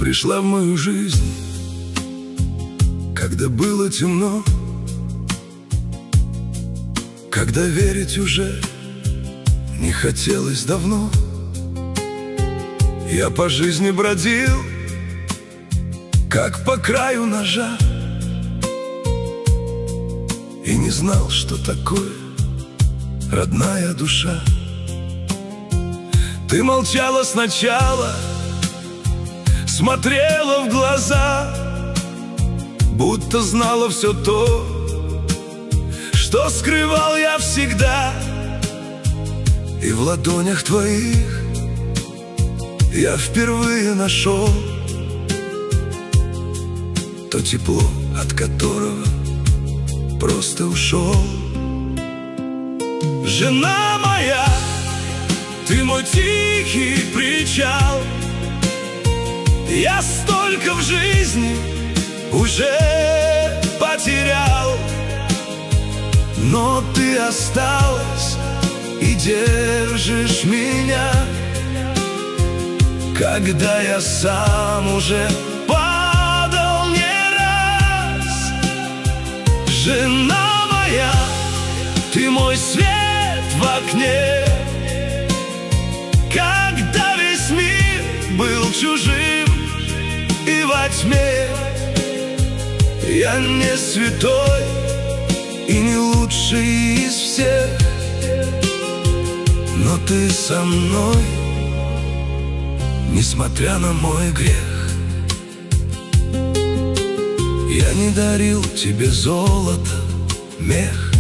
пришла в мою жизнь, когда было темно, когда верить уже не хотелось давно. Я по жизни бродил, как по краю ножа, и не знал, что такое родная душа. Ты молчала сначала, смотрела в глаза, будто знала все то, что скрывал я всегда. И в ладонях твоих я впервые нашел то тепло, от которого просто ушел. Жена моя, ты мой тихий причал. Я столько в жизни уже потерял, но ты осталась и держишь меня, когда я сам уже падал не раз. Жена моя, ты мой свет в окне, когда весь мир был чужим и во тьме. Я не святой и не лучший из всех, но ты со мной, несмотря на мой грех. Я не дарил тебе золото, мех,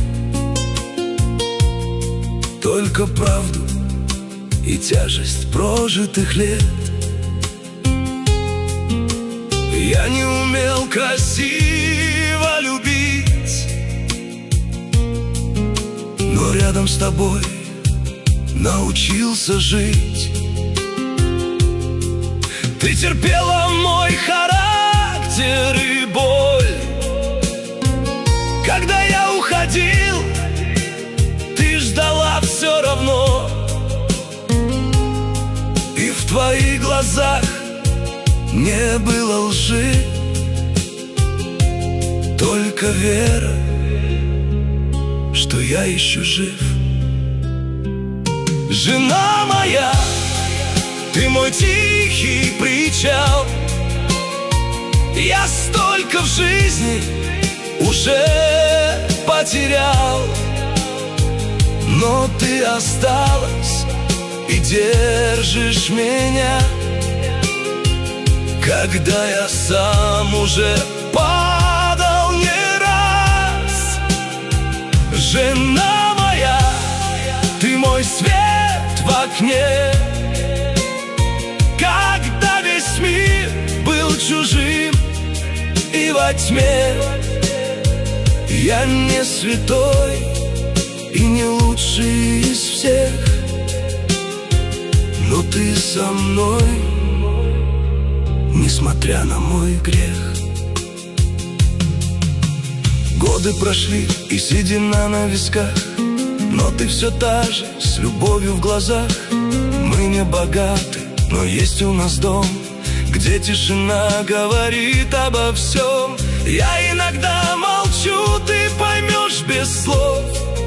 только правду и тяжесть прожитых лет. Я не умел красиво любить, но рядом с тобой научился жить. Ты терпела мой характер и боль, когда я уходил, ты ждала все равно. И в твоих глазах не было лжи, только вера, что я еще жив. Жена моя, ты мой тихий причал. Я столько в жизни уже потерял, но ты осталась и держишь меня, когда я сам уже падал не раз. Жена моя, ты мой свет в окне, когда весь мир был чужим и во тьме. Я не святой и не лучший из всех, но ты со мной, несмотря на мой грех. Годы прошли и седина на висках, но ты все та же, с любовью в глазах. Мы не богаты, но есть у нас дом, где тишина говорит обо всем. Я иногда молчу, ты поймешь без слов.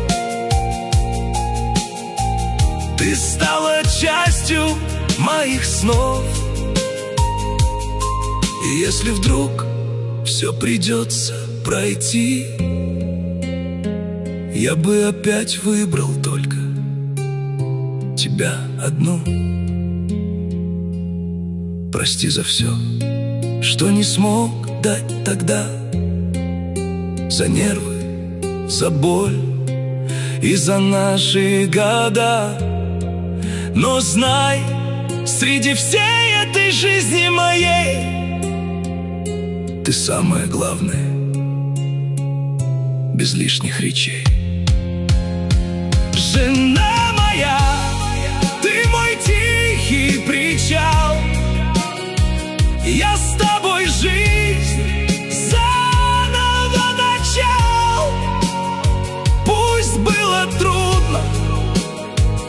Ты стала частью моих снов. И если вдруг все придется пройти, я бы опять выбрал только тебя одну. Прости за все, что не смог дать тогда, за нервы, за боль и за наши года. Но знай, среди всей этой жизни моей ты самое главное, без лишних речей. Жена моя, ты мой тихий причал. Я с тобой жизнь заново начал. Пусть было трудно,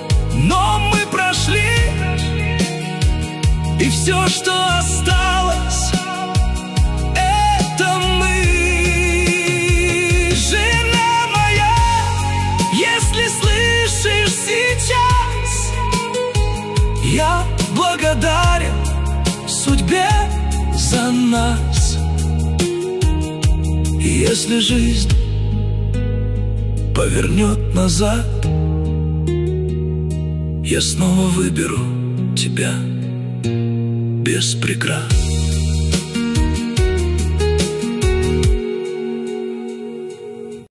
но мы прошли, и все, что осталось, сейчас. Я благодарен судьбе за нас. И если жизнь повернет назад, я снова выберу тебя без преград.